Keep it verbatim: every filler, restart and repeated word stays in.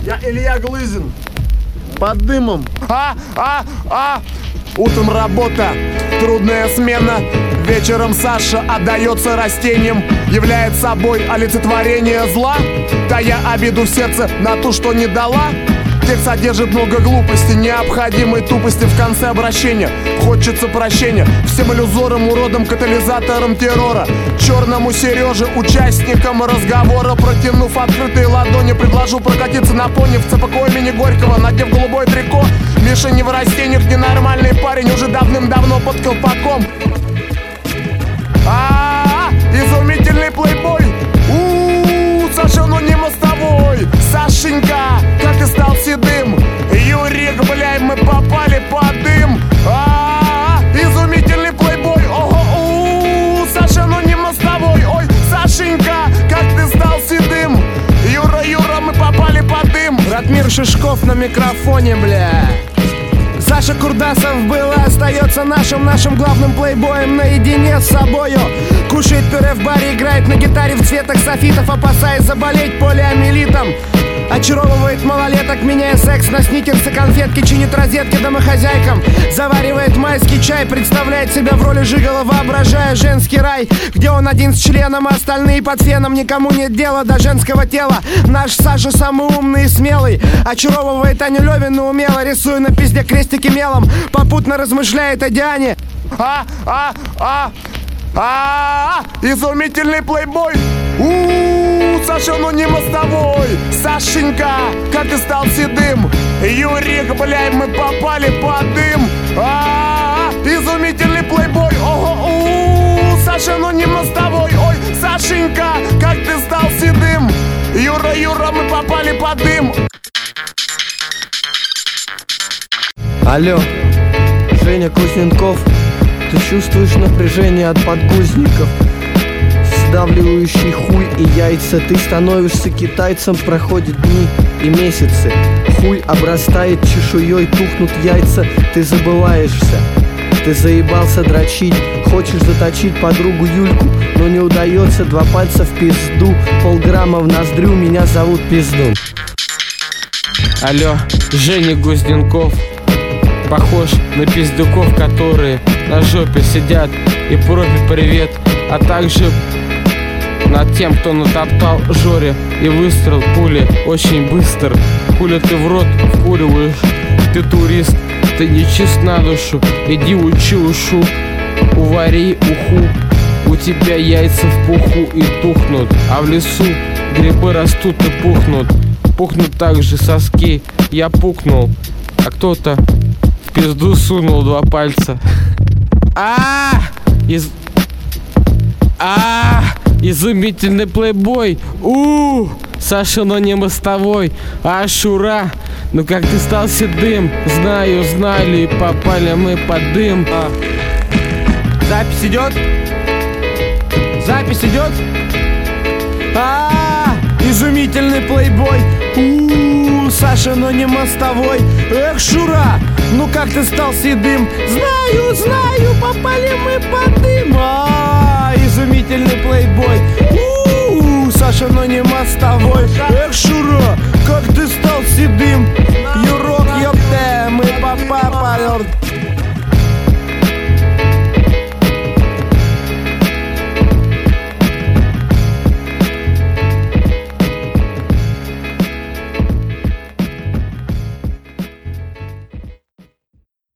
Я Илья Глызин. Под дымом. А, а, а. Утром работа, трудная смена. Вечером Саша отдается растениям, являет собой олицетворение зла, тая обиду в сердце на ту, что не дала. Текст содержит много глупости, необходимой тупости в конце обращения. Хочется прощения всем иллюзорам, уродам, катализаторам террора. Черному Сереже, участникам разговора, протянув открытые ладони, предложу прокатиться на пони в ЦПК имени Горького, надев голубое трико. Миша не в растениях, ненормальный парень, уже давным-давно под колпаком. А-а-а, изумительный плейбой. У-у-у, Саша, ну не мостовой. Сашенька, как ты стал седым. Юрик, бля, мы попали под дым. А-а-а, изумительный плейбой. Ого, у-у-у, Саша, ну не мостовой. Ой, Сашенька, как ты стал седым. Юра, Юра, мы попали под дым. Ратмир Шишков на микрофоне, бля. Саша Курдасов был и остается нашим, нашим главным плейбоем наедине с собою. Кушает пюре в баре, играет на гитаре в цветах софитов, опасаясь заболеть полиомиелитом. Очаровывает малолеток, меняя секс на сникерсы, конфетки, чинит розетки домохозяйкам. Заваривает майский чай, представляет себя в роли жигала, воображая женский рай, где он один с членом, а остальные под феном. Никому нет дела до женского тела. Наш Саша самый умный и смелый. Очаровывает Аню Левину умело, рисуя на пизде крестики мелом. Попутно размышляет о Диане. А, а, а, а, изумительный плейбой. У-у-у, Саша, ну не мостовой. Сашенька, как ты стал седым. Юрик, бля, мы попали под дым. А-а-а, изумительный плейбой. Ого, у-у-у, Саша, ну не мостовой. Ой, Сашенька, как ты стал седым. Юра, Юра, мы попали под дым. Алло, Женя Кузненков. Ты чувствуешь напряжение от подгузников, сдавливающий хуй и яйца. Ты становишься китайцем, проходят дни и месяцы. Хуй обрастает чешуей, тухнут яйца. Ты забываешься, ты заебался дрочить. Хочешь заточить подругу Юльку, но не удается. Два пальца в пизду, полграмма в ноздрю. Меня зовут Пиздун. Алло, Женя Кузненков. Похож на пиздюков, которые на жопе сидят и пропе привет. А также над тем, кто натоптал Жоре и выстрел пули очень быстро. Хули ты в рот вкуриваешь, ты турист, ты не чист на душу. Иди учи ушу, увари уху. У тебя яйца в пуху и тухнут, а в лесу грибы растут и пухнут. Пухнут также соски, я пукнул, а кто-то в пизду сунул два пальца. А, из... а, изумительный плейбой. У, Саша, но не мостовой. А, Шура, ну как ты стал седым. Знаю, знали, и попали мы под дым. А. Запись идет? Запись идет? А, изумительный плейбой. У, Саша, но не мостовой. Эх, Шура, ну как ты стал седым. Знаю, знаю, попали мы под дым. А, изумительный плейбой. У, Саша, но не мостовой. Эх, Шура,